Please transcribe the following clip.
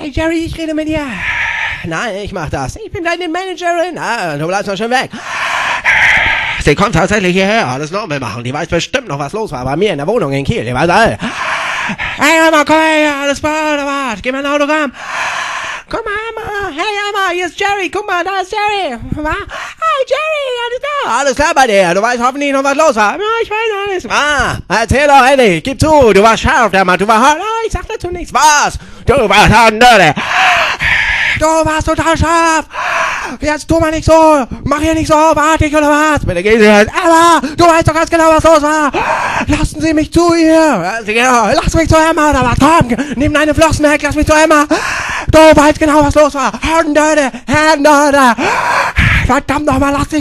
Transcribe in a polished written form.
Hey Jerry, ich rede mit dir. Nein, ich mach das. Ich bin deine Managerin. Ah, du bleibst mal schön weg. Sie kommt tatsächlich hierher, alles normal machen. Die weiß bestimmt noch, was los war bei mir in der Wohnung in Kiel. Die weiß all. Hey Emma, komm her, alles klar, oder was? Gib mir ein Autogramm. Guck mal, Emma. Hey Emma, hier ist Jerry. Guck mal, da ist Jerry. Was? Hey Jerry, alles klar. Alles klar bei dir. Du weißt hoffentlich noch, was los war. Ja, ich weiß alles. Erzähl doch endlich. Gib zu, du warst scharf, der Mann. Du warst hart. Oh, ich sag dazu nichts. Was? Du warst hart, Nörde. Du warst total scharf. Jetzt tu mal nicht so. Mach hier nicht so artig oder was? Bitte gehen Sie jetzt. Emma, du weißt doch ganz genau, was los war. Lassen Sie mich zu ihr. Genau. Lass mich zu Emma oder was? Komm, nimm deine Flossen weg. Lass mich zu Emma. Du weißt genau, was los war. Verdammt nochmal, lass dich